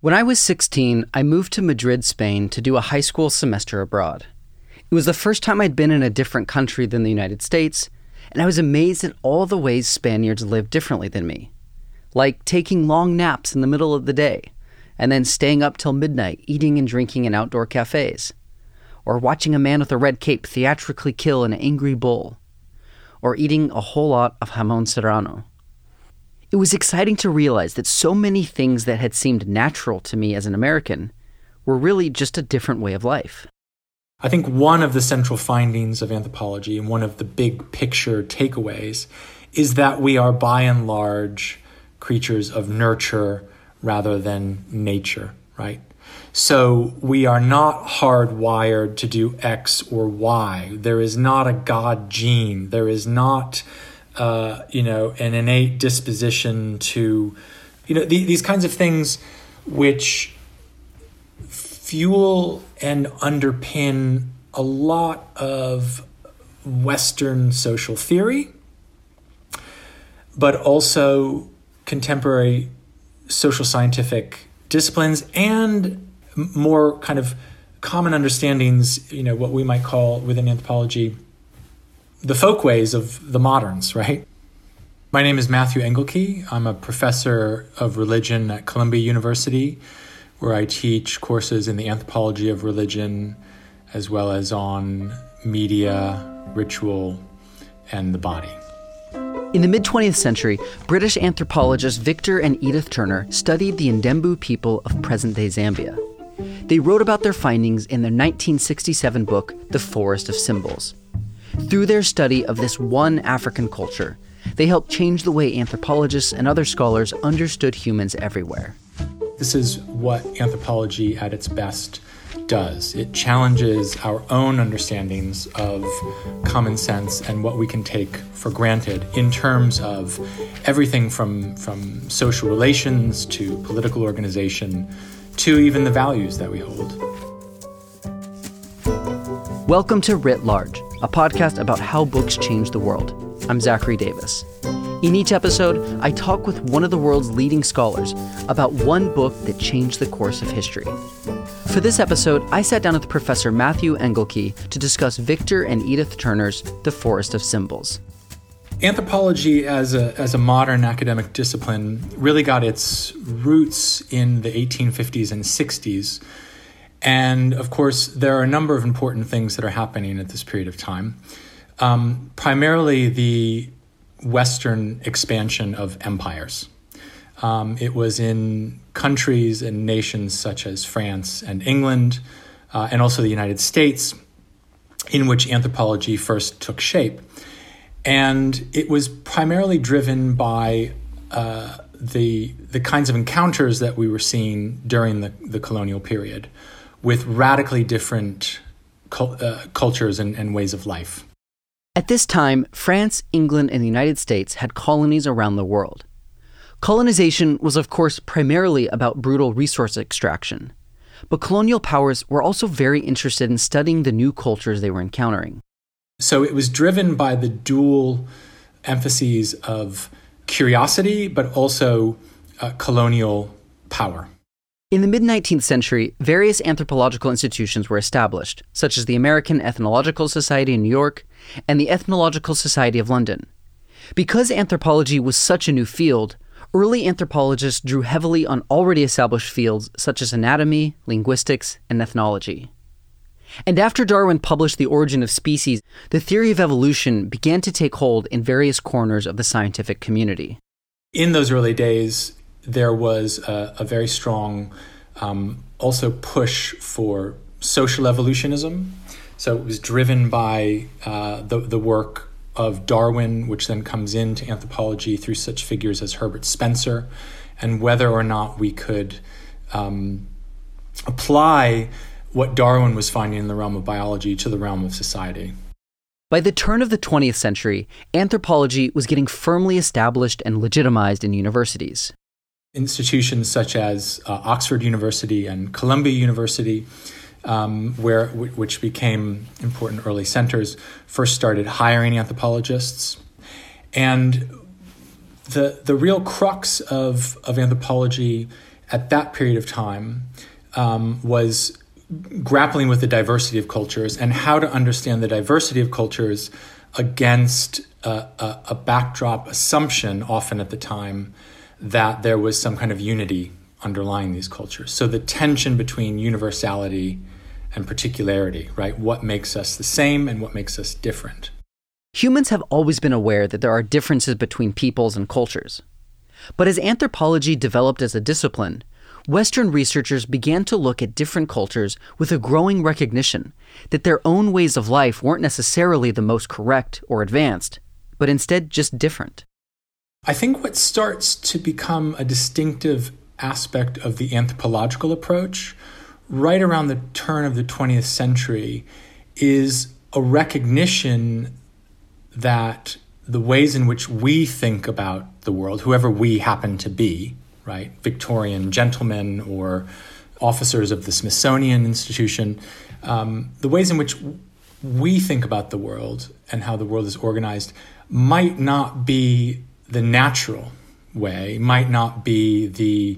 When I was 16, I moved to Madrid, Spain to do a high school semester abroad. It was the first time I'd been in a different country than the United States, and I was amazed at all the ways Spaniards live differently than me. Like taking long naps in the middle of the day, and then staying up till midnight eating and drinking in outdoor cafes. Or watching a man with a red cape theatrically kill an angry bull. Or eating a whole lot of jamón serrano. It was exciting to realize that so many things that had seemed natural to me as an American were really just a different way of life. I think one of the central findings of anthropology and one of the big picture takeaways is that we are by and large creatures of nurture rather than nature, right? So we are not hardwired to do X or Y. There is not a God gene. There is not an innate disposition to, these kinds of things which fuel and underpin a lot of Western social theory, but also contemporary social scientific disciplines and more kind of common understandings, what we might call within anthropology the folkways of the moderns, right? My name is Matthew Engelke. I'm a professor of religion at Columbia University, where I teach courses in the anthropology of religion, as well as on media, ritual, and the body. In the mid-20th century, British anthropologists Victor and Edith Turner studied the Ndembu people of present-day Zambia. They wrote about their findings in their 1967 book, The Forest of Symbols. Through their study of this one African culture, they helped change the way anthropologists and other scholars understood humans everywhere. This is what anthropology at its best does. It challenges our own understandings of common sense and what we can take for granted in terms of everything from social relations to political organization to even the values that we hold. Welcome to Writ Large, a podcast about how books change the world. I'm Zachary Davis. In each episode, I talk with one of the world's leading scholars about one book that changed the course of history. For this episode, I sat down with Professor Matthew Engelke to discuss Victor and Edith Turner's The Forest of Symbols. Anthropology as a modern academic discipline really got its roots in the 1850s and 60s. And of course, there are a number of important things that are happening at this period of time. Primarily the Western expansion of empires. It was in countries and nations such as France and England, and also the United States, in which anthropology first took shape. And it was primarily driven by the kinds of encounters that we were seeing during the colonial period with radically different cultures and ways of life. At this time, France, England, and the United States had colonies around the world. Colonization was, of course, primarily about brutal resource extraction. But colonial powers were also very interested in studying the new cultures they were encountering. So it was driven by the dual emphases of curiosity, but also colonial power. In the mid-19th century, various anthropological institutions were established, such as the American Ethnological Society in New York and the Ethnological Society of London. Because anthropology was such a new field, early anthropologists drew heavily on already established fields such as anatomy, linguistics, and ethnology. And after Darwin published The Origin of Species, the theory of evolution began to take hold in various corners of the scientific community. In those early days, there was a very strong also push for social evolutionism. So it was driven by the work of Darwin, which then comes into anthropology through such figures as Herbert Spencer, and whether or not we could apply what Darwin was finding in the realm of biology to the realm of society. By the turn of the 20th century, anthropology was getting firmly established and legitimized in universities. Institutions such as Oxford University and Columbia University, which became important early centers, first started hiring anthropologists. And the real crux of anthropology at that period of time was grappling with the diversity of cultures and how to understand the diversity of cultures against a backdrop assumption, often at the time, that there was some kind of unity underlying these cultures. So the tension between universality and particularity, right? What makes us the same and what makes us different? Humans have always been aware that there are differences between peoples and cultures. But as anthropology developed as a discipline, Western researchers began to look at different cultures with a growing recognition that their own ways of life weren't necessarily the most correct or advanced, but instead just different. I think what starts to become a distinctive aspect of the anthropological approach right around the turn of the 20th century is a recognition that the ways in which we think about the world, whoever we happen to be, right, Victorian gentlemen or officers of the Smithsonian Institution, the ways in which we think about the world and how the world is organized might not be the natural way, might not be the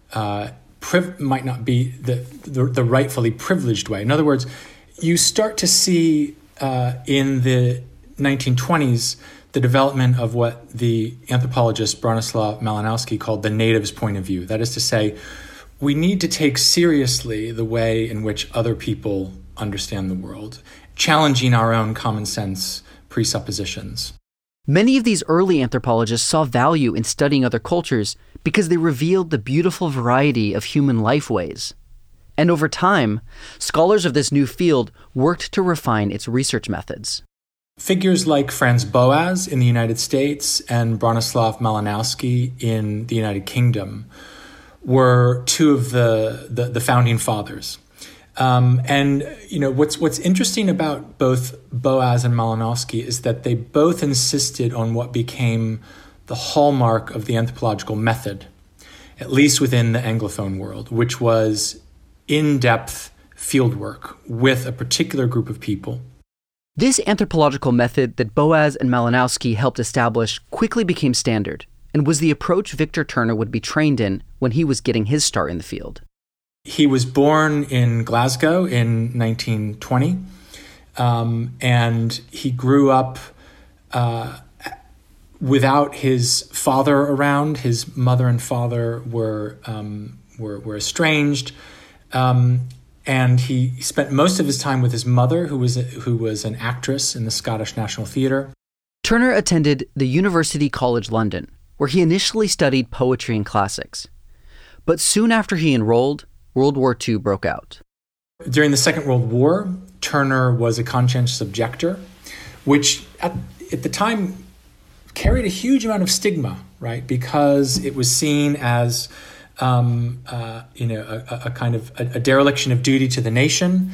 rightfully privileged way. In other words, you start to see in the 1920s the development of what the anthropologist Bronislaw Malinowski called the native's point of view. That is to say, we need to take seriously the way in which other people understand the world, challenging our own common sense presuppositions. Many of these early anthropologists saw value in studying other cultures because they revealed the beautiful variety of human life ways. And over time, scholars of this new field worked to refine its research methods. Figures like Franz Boas in the United States and Bronislaw Malinowski in the United Kingdom were two of the founding fathers. And you know what's interesting about both Boas and Malinowski is that they both insisted on what became the hallmark of the anthropological method, at least within the Anglophone world, which was in-depth fieldwork with a particular group of people. This anthropological method that Boas and Malinowski helped establish quickly became standard and was the approach Victor Turner would be trained in when he was getting his start in the field. He was born in Glasgow in 1920, and he grew up without his father around. His mother and father were estranged, and he spent most of his time with his mother, who was an actress in the Scottish National Theatre. Turner attended the University College London, where he initially studied poetry and classics. But soon after he enrolled, World War II broke out. During the Second World War, Turner was a conscientious objector, which at the time carried a huge amount of stigma, right? Because it was seen as a kind of a dereliction of duty to the nation.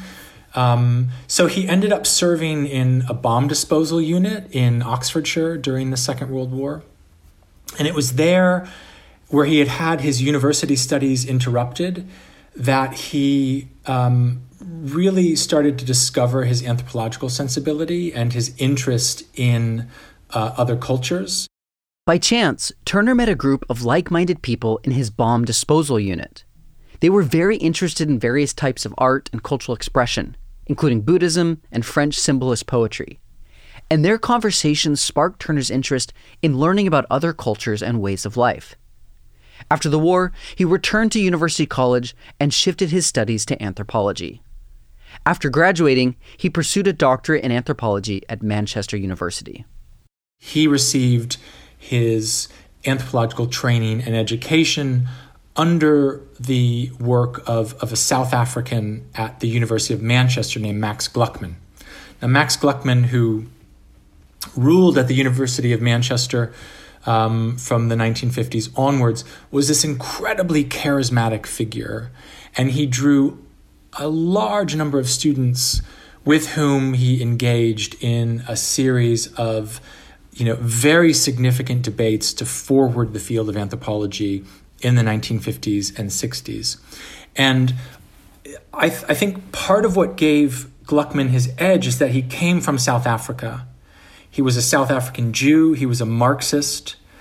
So he ended up serving in a bomb disposal unit in Oxfordshire during the Second World War. And it was there where he had his university studies interrupted that he really started to discover his anthropological sensibility and his interest in other cultures. By chance, Turner met a group of like-minded people in his bomb disposal unit. They were very interested in various types of art and cultural expression, including Buddhism and French symbolist poetry. And their conversations sparked Turner's interest in learning about other cultures and ways of life. After the war, he returned to University College and shifted his studies to anthropology. After graduating, he pursued a doctorate in anthropology at Manchester University. He received his anthropological training and education under the work of a South African at the University of Manchester named Max Gluckman. Now, Max Gluckman, who ruled at the University of Manchester from the 1950s onwards, was this incredibly charismatic figure, and he drew a large number of students with whom he engaged in a series of very significant debates to forward the field of anthropology in the 1950s and 60s. And I think part of what gave Gluckman his edge is that he came from South Africa. He was a South African Jew. He was a Marxist.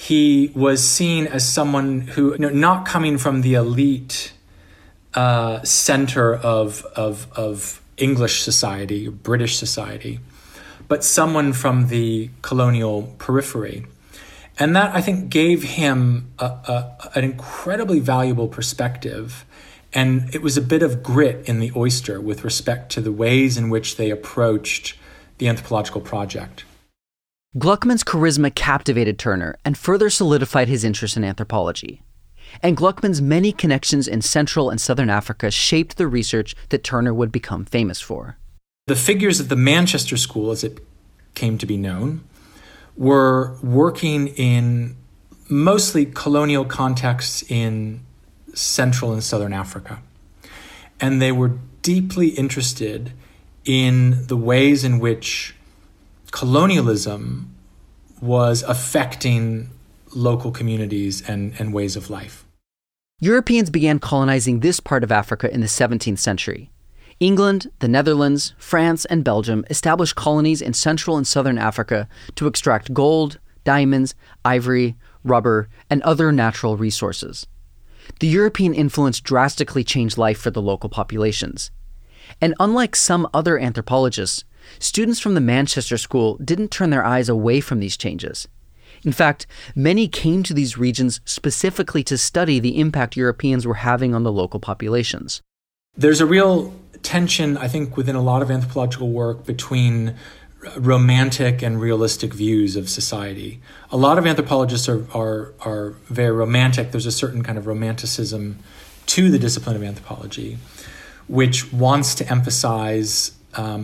he was seen as someone who, not coming from the elite center of English society, British society, but someone from the colonial periphery. And that, I think, gave him an incredibly valuable perspective. And it was a bit of grit in the oyster with respect to the ways in which they approached the anthropological project. Gluckman's charisma captivated Turner and further solidified his interest in anthropology. And Gluckman's many connections in Central and Southern Africa shaped the research that Turner would become famous for. The figures at the Manchester School, as it came to be known, were working in mostly colonial contexts in Central and Southern Africa. And they were deeply interested in the ways in which colonialism was affecting local communities and ways of life. Europeans began colonizing this part of Africa in the 17th century. England, the Netherlands, France, and Belgium established colonies in Central and Southern Africa to extract gold, diamonds, ivory, rubber, and other natural resources. The European influence drastically changed life for the local populations. And unlike some other anthropologists, students from the Manchester School didn't turn their eyes away from these changes. In fact, many came to these regions specifically to study the impact Europeans were having on the local populations. There's a real tension, I think, within a lot of anthropological work between romantic and realistic views of society. A lot of anthropologists are very romantic. There's a certain kind of romanticism to the discipline of anthropology, which wants to emphasize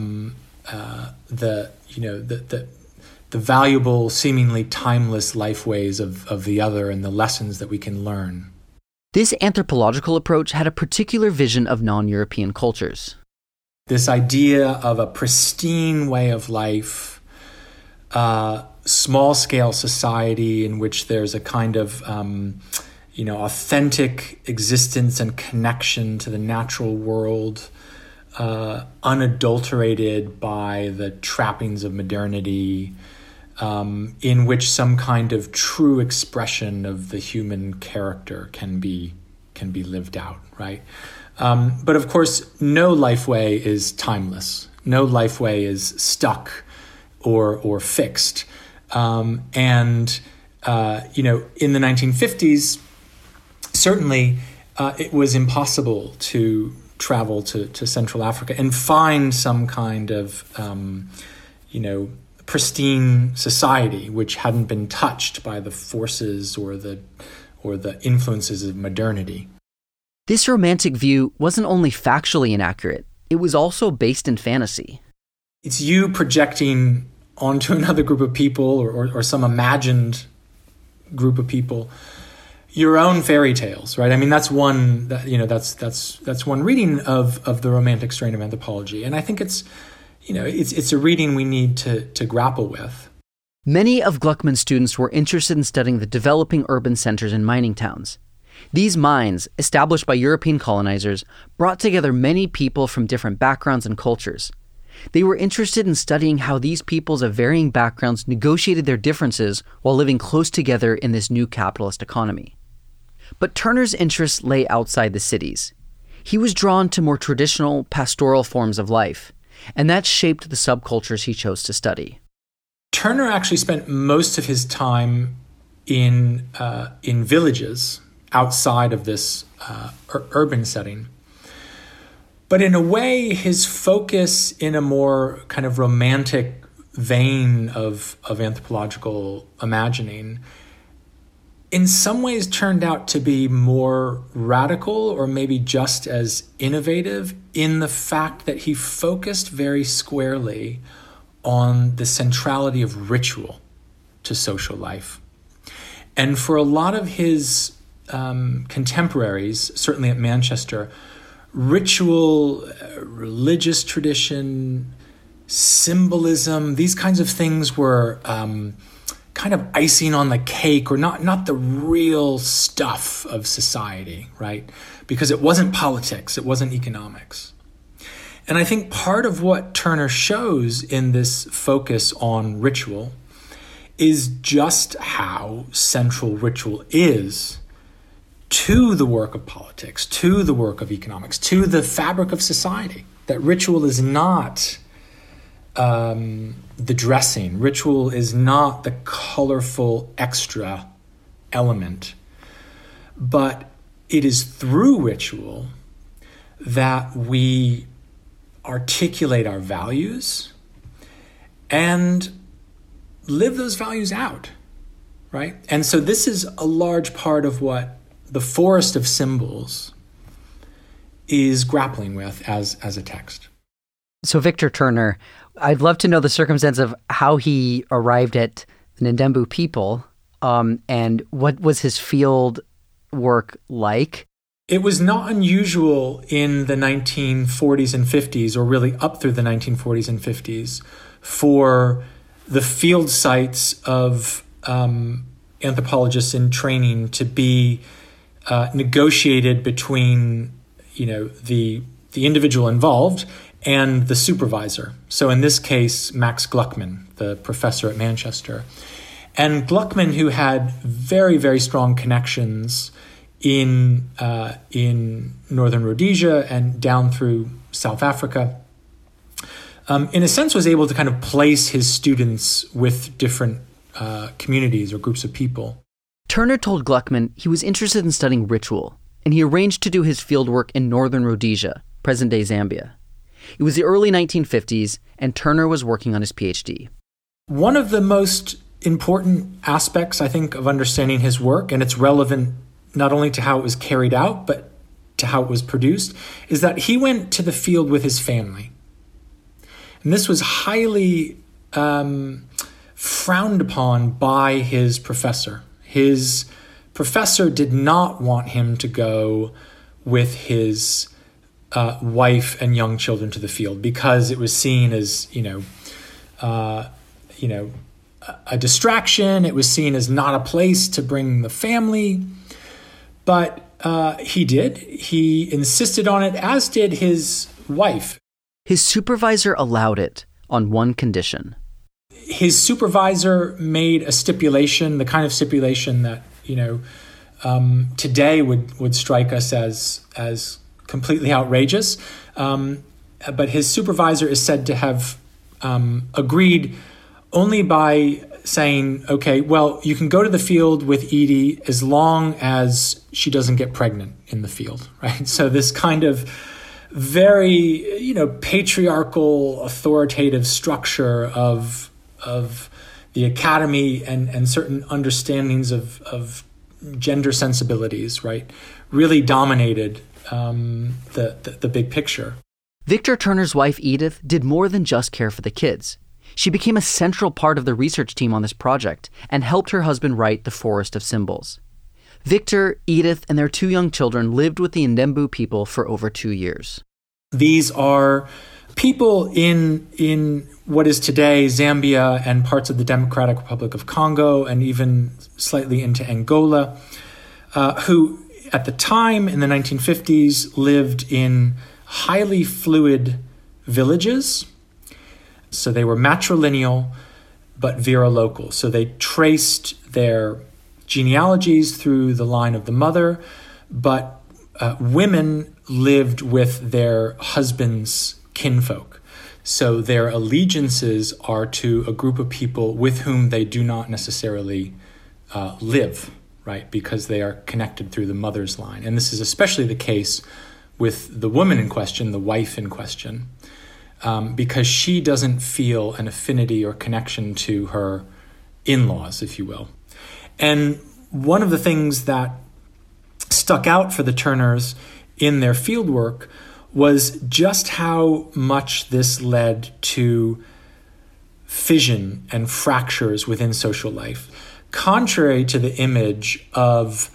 the valuable, seemingly timeless life ways of the other and the lessons that we can learn. This anthropological approach had a particular vision of non-European cultures. This idea of a pristine way of life, small-scale society in which there's a kind of authentic existence and connection to the natural world, unadulterated by the trappings of modernity, in which some kind of true expression of the human character can be lived out, right? But of course, no lifeway is timeless. No lifeway is stuck or fixed. In the 1950s, certainly it was impossible to travel to Central Africa and find some kind of, pristine society which hadn't been touched by the forces or the influences of modernity. This romantic view wasn't only factually inaccurate, it was also based in fantasy. It's you projecting onto another group of people or some imagined group of people your own fairy tales, right? I mean, that's one that's one reading of the romantic strain of anthropology, and I think it's a reading we need to grapple with. Many of Gluckman's students were interested in studying the developing urban centers and mining towns. These mines, established by European colonizers, brought together many people from different backgrounds and cultures. They were interested in studying how these peoples of varying backgrounds negotiated their differences while living close together in this new capitalist economy. But Turner's interests lay outside the cities. He was drawn to more traditional, pastoral forms of life, and that shaped the subcultures he chose to study. Turner actually spent most of his time in villages outside of this urban setting. But in a way, his focus in a more kind of romantic vein of anthropological imagining in some ways turned out to be more radical or maybe just as innovative in the fact that he focused very squarely on the centrality of ritual to social life. And for a lot of his contemporaries, certainly at Manchester, ritual, religious tradition, symbolism, these kinds of things were kind of icing on the cake, or not the real stuff of society, right? Because it wasn't politics, it wasn't economics. And I think part of what Turner shows in this focus on ritual is just how central ritual is to the work of politics, to the work of economics, to the fabric of society. That ritual is not the dressing. Ritual is not the colorful extra element. But it is through ritual that we articulate our values and live those values out, right? And so this is a large part of what the Forest of Symbols is grappling with as a text. So Victor Turner, I'd love to know the circumstance of how he arrived at the Ndembu people, and what was his field work like? It was not unusual in the 1940s and 50s, or really up through the 1940s and 50s, for the field sites of anthropologists in training to be negotiated between, the individual involved and the supervisor. So in this case, Max Gluckman, the professor at Manchester. And Gluckman, who had very, very strong connections in northern Rhodesia and down through South Africa, in a sense was able to kind of place his students with different communities or groups of people. Turner told Gluckman he was interested in studying ritual, and he arranged to do his fieldwork in northern Rhodesia, present-day Zambia. It was the early 1950s, and Turner was working on his PhD. One of the most important aspects, I think, of understanding his work, and it's relevant not only to how it was carried out, but to how it was produced, is that he went to the field with his family. And this was highly frowned upon by his professor. His professor did not want him to go with his wife and young children to the field because it was seen as, a distraction. It was seen as not a place to bring the family. But he did. He insisted on it, as did his wife. His supervisor allowed it on one condition. His supervisor made a stipulation, the kind of stipulation that, today would strike us as completely outrageous. But his supervisor is said to have agreed only by saying, okay, well, you can go to the field with Edie as long as she doesn't get pregnant in the field, right? So this kind of very, patriarchal, authoritative structure of the academy and certain understandings of gender sensibilities, right, really dominated the big picture. Victor Turner's wife, Edith, did more than just care for the kids. She became a central part of the research team on this project and helped her husband write The Forest of Symbols. Victor, Edith, and their 2 young children lived with the Ndembu people for over 2 years. These are people in what is today Zambia and parts of the Democratic Republic of Congo and even slightly into Angola, who at the time in the 1950s lived in highly fluid villages. So they were matrilineal, but virilocal. So they traced their genealogies through the line of the mother, but women lived with their husbands' kinfolk. So their allegiances are to a group of people with whom they do not necessarily live, right? Because they are connected through the mother's line. And this is especially the case with the woman in question, the wife in question, because she doesn't feel an affinity or connection to her in-laws, if you will. And one of the things that stuck out for the Turners in their fieldwork was just how much this led to fission and fractures within social life. Contrary to the image of,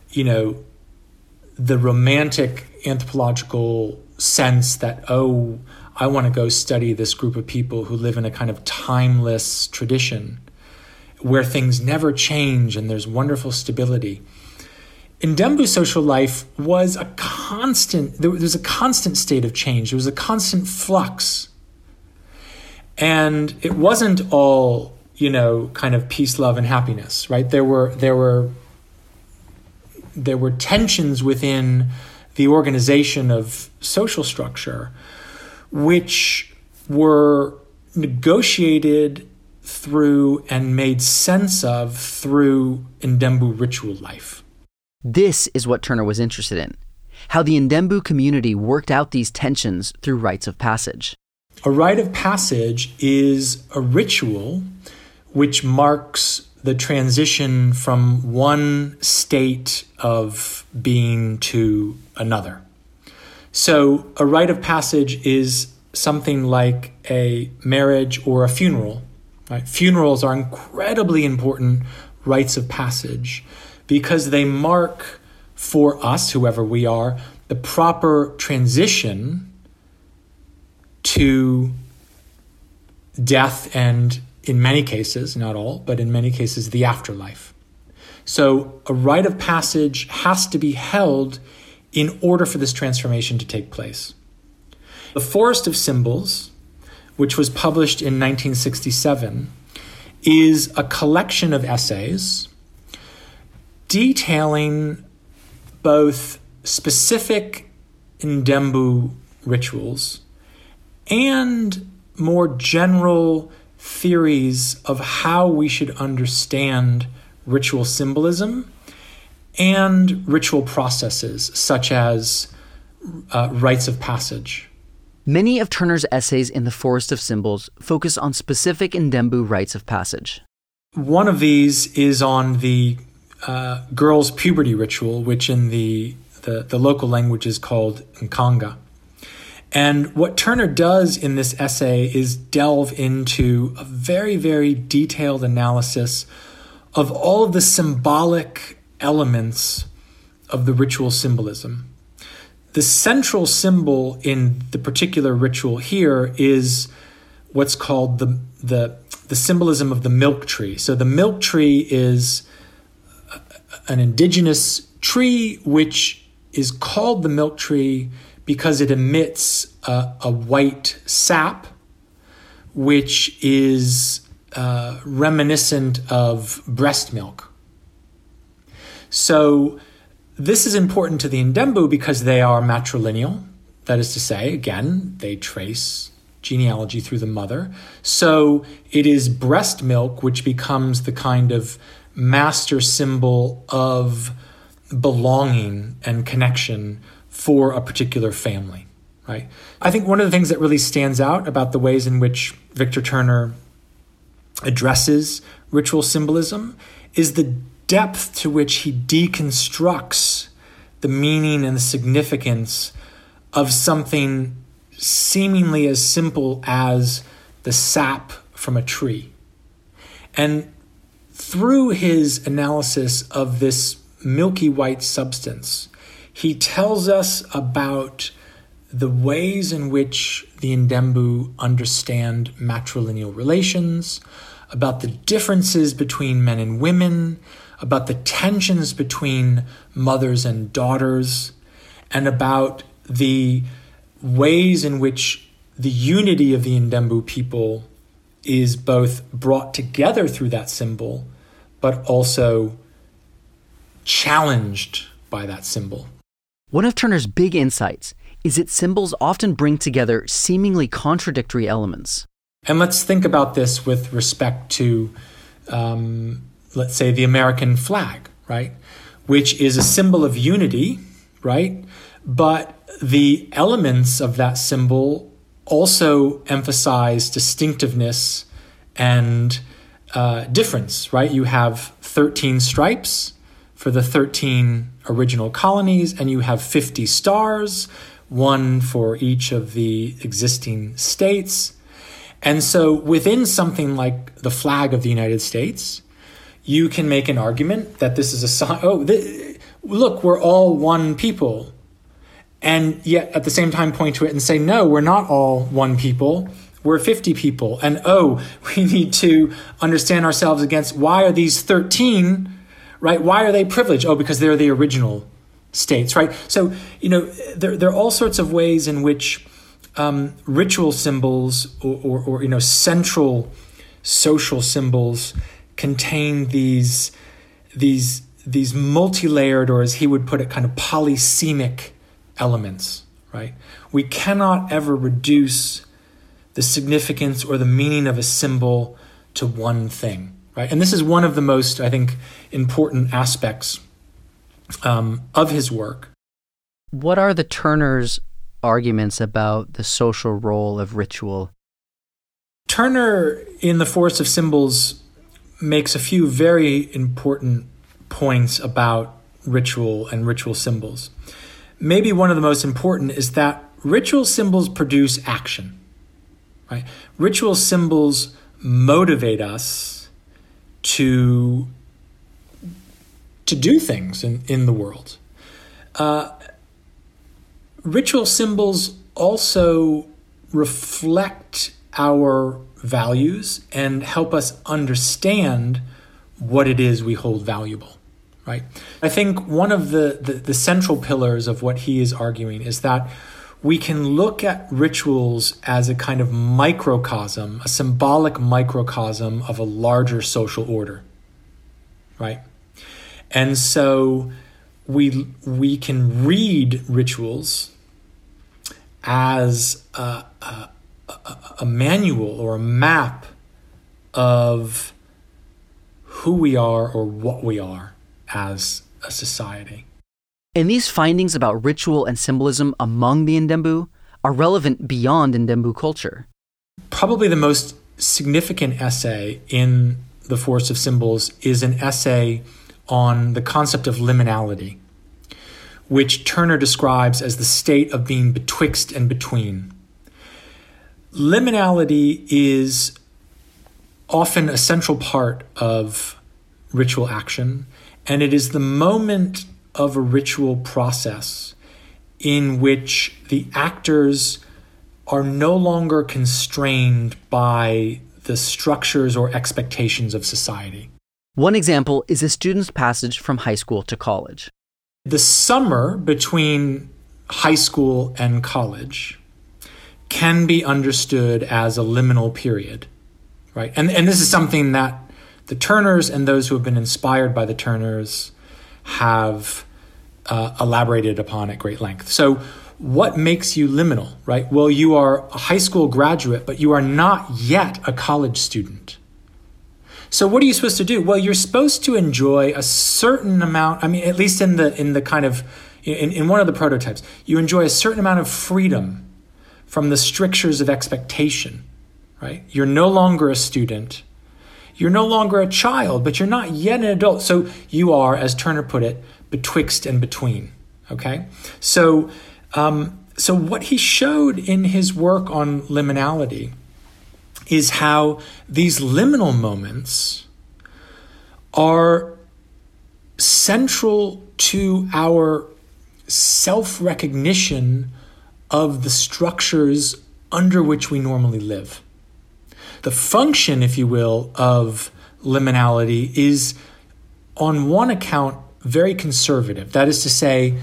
the romantic anthropological sense that, I want to go study this group of people who live in a kind of timeless tradition where things never change and there's wonderful stability. Ndembu social life was there was a constant state of change. There was a constant flux. And it wasn't all, kind of peace, love, and happiness, right? There were tensions within the organization of social structure, which were negotiated through and made sense of through Ndembu ritual life. This is what Turner was interested in, how the Ndembu community worked out these tensions through rites of passage. A rite of passage is a ritual which marks the transition from one state of being to another. So a rite of passage is something like a marriage or a funeral. Right? Funerals are incredibly important rites of passage because they mark for us, whoever we are, the proper transition to death and, in many cases, not all, but in many cases, the afterlife. So a rite of passage has to be held in order for this transformation to take place. The Forest of Symbols, which was published in 1967, is a collection of essays detailing both specific Ndembu rituals and more general theories of how we should understand ritual symbolism and ritual processes such as rites of passage. Many of Turner's essays in The Forest of Symbols focus on specific Ndembu rites of passage. One of these is on the girls' puberty ritual, which in the local language is called Nkanga. And what Turner does in this essay is delve into a very, very detailed analysis of all of the symbolic elements of the ritual symbolism. The central symbol in the particular ritual here is what's called the symbolism of the milk tree. So the milk tree is an indigenous tree which is called the milk tree because it emits a white sap, which is reminiscent of breast milk. So this is important to the Ndembu because they are matrilineal. That is to say, again, they trace genealogy through the mother. So it is breast milk which becomes the kind of master symbol of belonging and connection for a particular family, right? I think one of the things that really stands out about the ways in which Victor Turner addresses ritual symbolism is the depth to which he deconstructs the meaning and the significance of something seemingly as simple as the sap from a tree. And through his analysis of this milky white substance, he tells us about the ways in which the Ndembu understand matrilineal relations, about the differences between men and women, about the tensions between mothers and daughters, and about the ways in which the unity of the Ndembu people is both brought together through that symbol, but also challenged by that symbol. One of Turner's big insights is that symbols often bring together seemingly contradictory elements. And let's think about this with respect to, let's say, the American flag, right? Which is a symbol of unity, right? But the elements of that symbol also emphasize distinctiveness and difference, right? You have 13 stripes for the 13 original colonies, and you have 50 stars, one for each of the existing states. And so within something like the flag of the United States, you can make an argument that this is a sign, look, we're all one people. And yet at the same time point to it and say, no, we're not all one people. We're 50 people. And we need to understand ourselves against why are these 13, right? Why are they privileged? Because they're the original states, right? So, there are all sorts of ways in which ritual symbols or central social symbols contain these multi-layered, or as he would put it, kind of polysemic elements, right? We cannot ever reduce the significance or the meaning of a symbol to one thing, right? And this is one of the most, I think, important aspects of his work. What are the Turner's arguments about the social role of ritual? Turner, in The Forest of Symbols, makes a few very important points about ritual and ritual symbols. Maybe one of the most important is that ritual symbols produce action, right? Ritual symbols motivate us to do things in the world. Ritual symbols also reflect our values and help us understand what it is we hold valuable, right? I think one of the central pillars of what he is arguing is that we can look at rituals as a kind of microcosm, a symbolic microcosm of a larger social order, right? And so we can read rituals as a manual or a map of who we are or what we are as a society. And these findings about ritual and symbolism among the Ndembu are relevant beyond Ndembu culture. Probably the most significant essay in The Forest of Symbols is an essay on the concept of liminality, which Turner describes as the state of being betwixt and between. Liminality is often a central part of ritual action, and it is the moment of a ritual process in which the actors are no longer constrained by the structures or expectations of society. One example is a student's passage from high school to college. The summer between high school and college can be understood as a liminal period, right? And this is something that the Turners and those who have been inspired by the Turners have elaborated upon at great length. So what makes you liminal, right? Well, you are a high school graduate, but you are not yet a college student. So what are you supposed to do? Well, you're supposed to enjoy a certain amount, I mean, at least in the kind of, in one of the prototypes, you enjoy a certain amount of freedom from the strictures of expectation, right? You're no longer a student. You're no longer a child, but you're not yet an adult. So you are, as Turner put it, betwixt and between, okay? So what he showed in his work on liminality is how these liminal moments are central to our self-recognition of the structures under which we normally live. The function, if you will, of liminality is, on one account, very conservative. That is to say,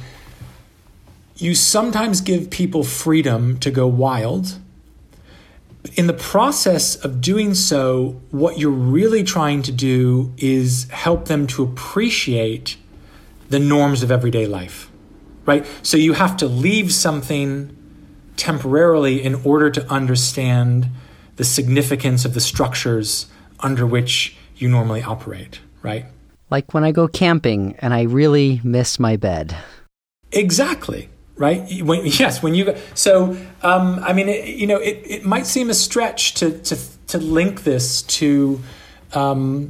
you sometimes give people freedom to go wild. In the process of doing so, what you're really trying to do is help them to appreciate the norms of everyday life, right? So you have to leave something temporarily in order to understand the significance of the structures under which you normally operate, right? Like when I go camping and I really miss my bed. Exactly. Right? When you go. So, I mean, it might seem a stretch to link this to, a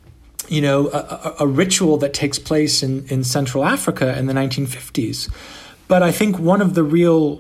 ritual that takes place in Central Africa in the 1950s. But I think one of the real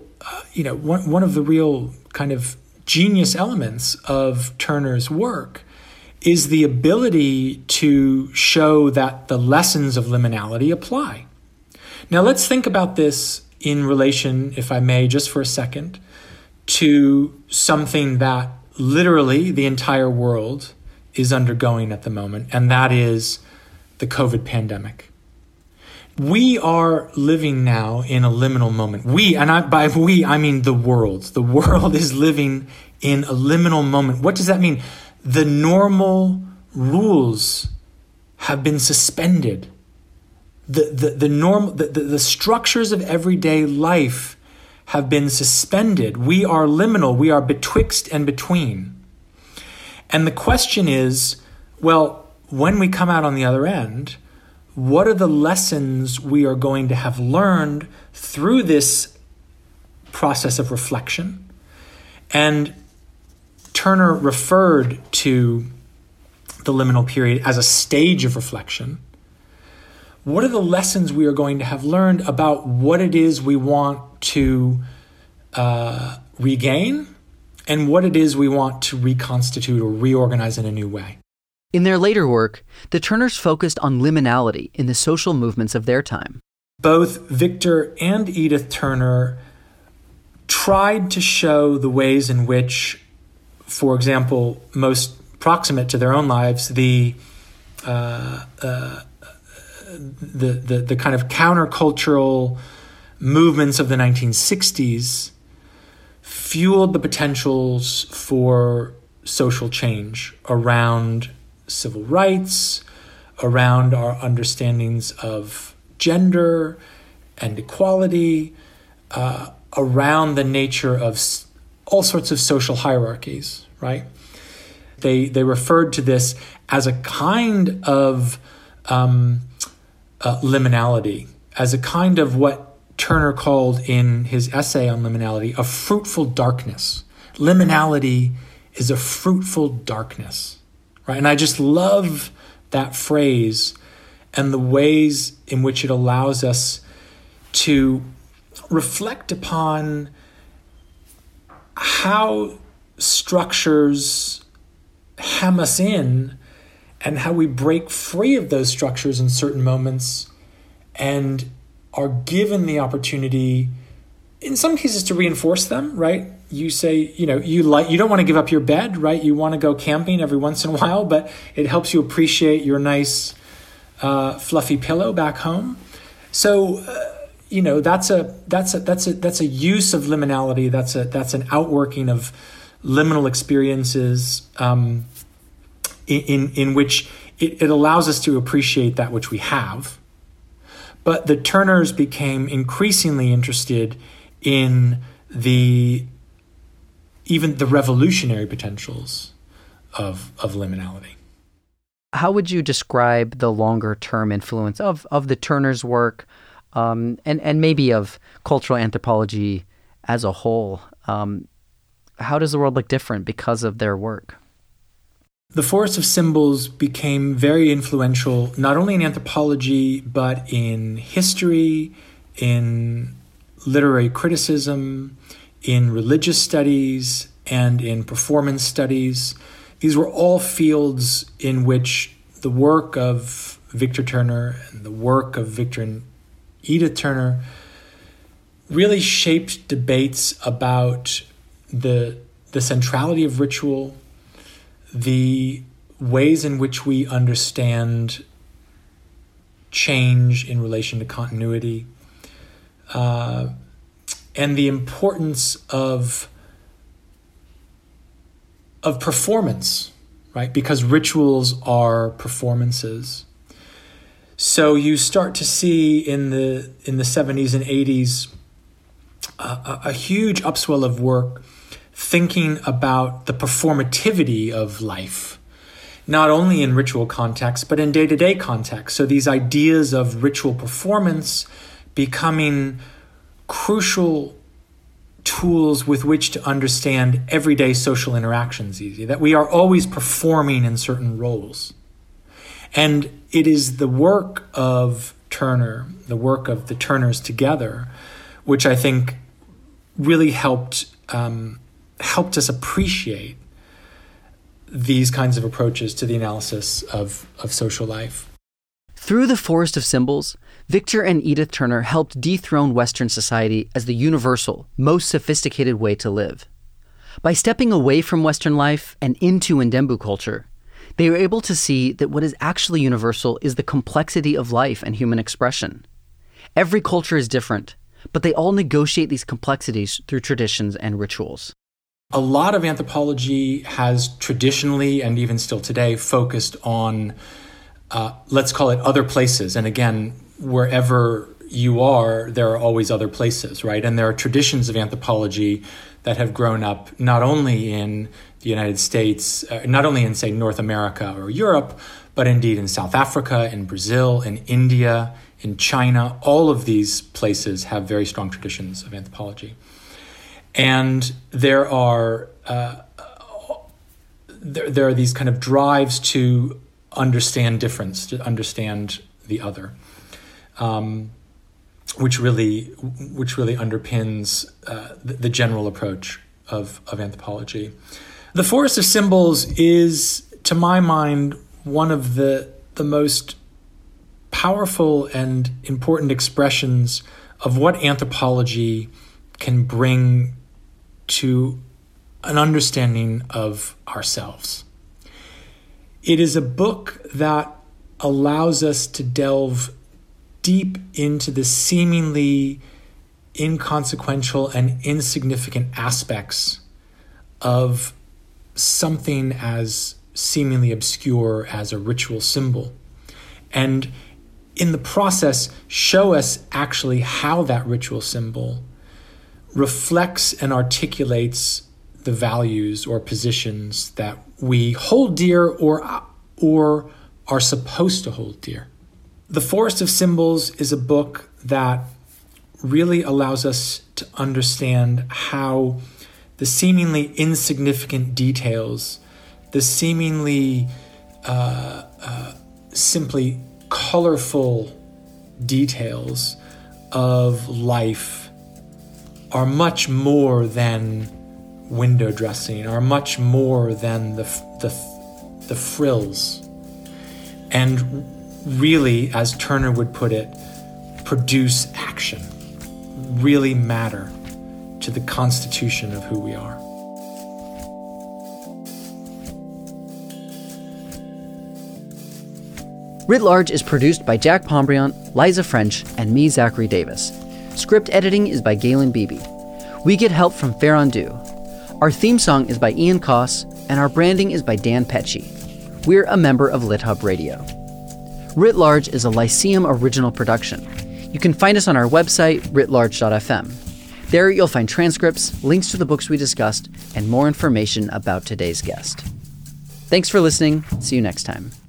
kind of genius elements of Turner's work is the ability to show that the lessons of liminality apply. Now, let's think about this in relation, if I may, just for a second, to something that literally the entire world is undergoing at the moment, and that is the COVID pandemic. We are living now in a liminal moment. By we, I mean the world. The world is living in a liminal moment. What does that mean? the normal rules have been suspended. The structures of everyday life have been suspended. We are liminal. We are betwixt and between. And the question is, well, when we come out on the other end, what are the lessons we are going to have learned through this process of reflection? And Turner referred to the liminal period as a stage of reflection. What are the lessons we are going to have learned about what it is we want to regain and what it is we want to reconstitute or reorganize in a new way? In their later work, the Turners focused on liminality in the social movements of their time. Both Victor and Edith Turner tried to show the ways in which, for example, most proximate to their own lives, the kind of countercultural movements of the 1960s fueled the potentials for social change around civil rights, around our understandings of gender and equality, around the nature of all sorts of social hierarchies, right? They referred to this as a kind of liminality, as a kind of what Turner called in his essay on liminality, a fruitful darkness. Liminality is a fruitful darkness, right? And I just love that phrase and the ways in which it allows us to reflect upon how structures hem us in and how we break free of those structures in certain moments and are given the opportunity, in some cases, to reinforce them, right? You say, you don't want to give up your bed, right? You want to go camping every once in a while, but it helps you appreciate your nice fluffy pillow back home. So, that's a use of liminality. That's an outworking of liminal experiences in which it allows us to appreciate that which we have. But the Turners became increasingly interested in even the revolutionary potentials of liminality. How would you describe the longer-term influence of the Turners' work and maybe of cultural anthropology as a whole? How does the world look different because of their work? The Forest of Symbols became very influential, not only in anthropology, but in history, in literary criticism, in religious studies, and in performance studies. These were all fields in which the work of Victor Turner and the work of Victor and Edith Turner really shaped debates about the centrality of ritual, the ways in which we understand change in relation to continuity, and the importance of performance, right? Because rituals are performances. So you start to see in the 70s and 80s a huge upswell of work thinking about the performativity of life, not only in ritual context, but in day-to-day context. So these ideas of ritual performance becoming crucial tools with which to understand everyday social interactions easy, that we are always performing in certain roles. And it is the work of Turner, the work of the Turners together, which I think really helped us appreciate these kinds of approaches to the analysis of social life. Through the Forest of Symbols, Victor and Edith Turner helped dethrone Western society as the universal, most sophisticated way to live. By stepping away from Western life and into Ndembu culture, they were able to see that what is actually universal is the complexity of life and human expression. Every culture is different, but they all negotiate these complexities through traditions and rituals. A lot of anthropology has traditionally, and even still today, focused on, let's call it other places. And again, wherever you are, there are always other places, right? And there are traditions of anthropology that have grown up not only in the United States, not only in, say, North America or Europe, but indeed in South Africa, in Brazil, in India, in China. All of these places have very strong traditions of anthropology. And there are there are these kind of drives to understand difference, to understand the other, which really underpins the general approach of anthropology. The Forest of Symbols is, to my mind, one of the most powerful and important expressions of what anthropology can bring to an understanding of ourselves. It is a book that allows us to delve deep into the seemingly inconsequential and insignificant aspects of something as seemingly obscure as a ritual symbol. And in the process, show us actually how that ritual symbol reflects and articulates the values or positions that we hold dear or are supposed to hold dear. The Forest of Symbols is a book that really allows us to understand how the seemingly insignificant details, the seemingly simply colorful details of life are much more than window dressing, are much more than the frills. And really, as Turner would put it, produce action, really matter to the constitution of who we are. Writ Large is produced by Jack Pombriant, Liza French, and me, Zachary Davis. Script editing is by Galen Beebe. We get help from Farron Dew. Our theme song is by Ian Koss, and our branding is by Dan Pecci. We're a member of LitHub Radio. Writ Large is a Lyceum original production. You can find us on our website, writlarge.fm. There you'll find transcripts, links to the books we discussed, and more information about today's guest. Thanks for listening. See you next time.